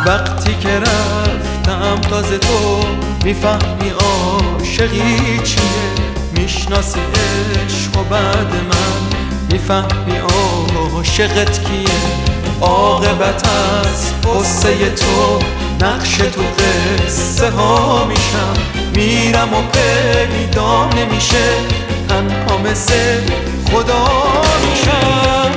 وقتی که رفتم تازه تو میفهمی عاشقی چیه، میشناسی عشق و بعد من میفهمی عاشقت کیه. عاقبت از قصه تو نقش تو قصه ها میشم، میرم و پیدا نمیشه، تنها مثل خدا میشم.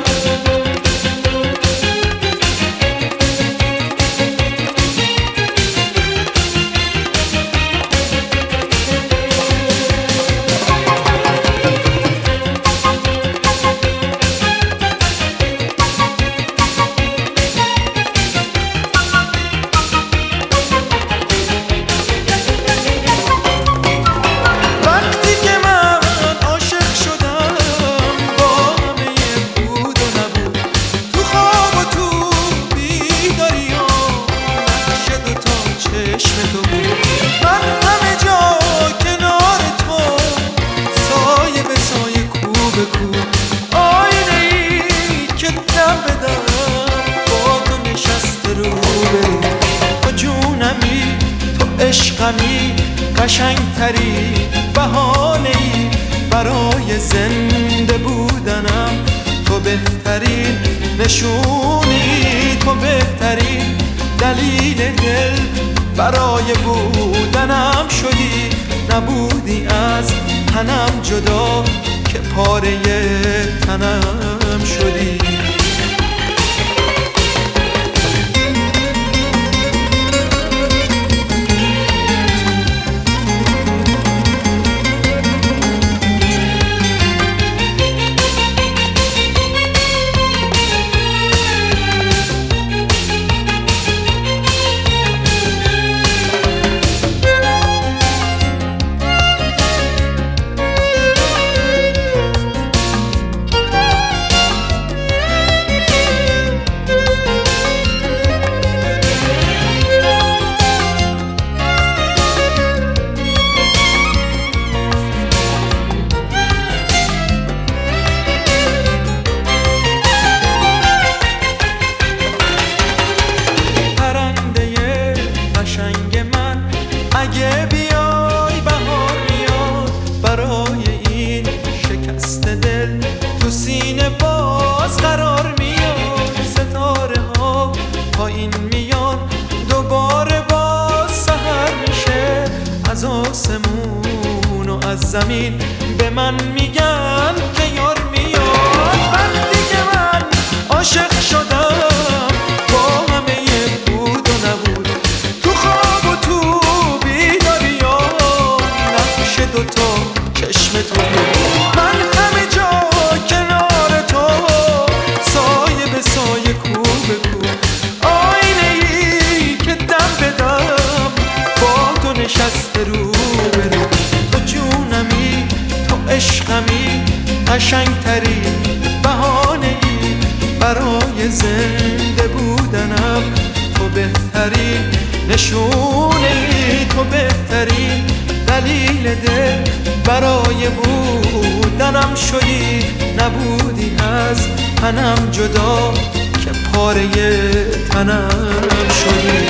من همه جا کنار تو، سایه به سایه، کو به کو، آینه ای که دم بدم با تو نشسته رو برو. تو جونمی، تو عشقمی، قشنگتری بهانه ای برای زنده بودنم. تو بهترین نشونی، تو بهترین دلیل دل برای بودنم شدی. نبودی از تنم جدا که پاره تنم شدی. اگه بیای بهار میاد برای این شکست دل، تو سینه باز قرار میاد. ستاره ها پایین میان، دوباره باز سحر میشه. از آسمون و از زمین به من میگن که یار میاد. وقتی که من عاشق شدم با همه بود و نبود، تو خواب و تو دوتا چشم تو بود. من همه جا کنار تو، سایه به سایه، کو به کو، آینه ای که دم بدم با تو نشسته رو برو. تو جونمی، تو عشقمی، قشنگتری بهانه ای برای زنده بودنم. تو بهترین نشونه ای، تو بهترین دلیل دل برای بودنم شدی. نبودی از تنم جدا که پاره تنم شدی.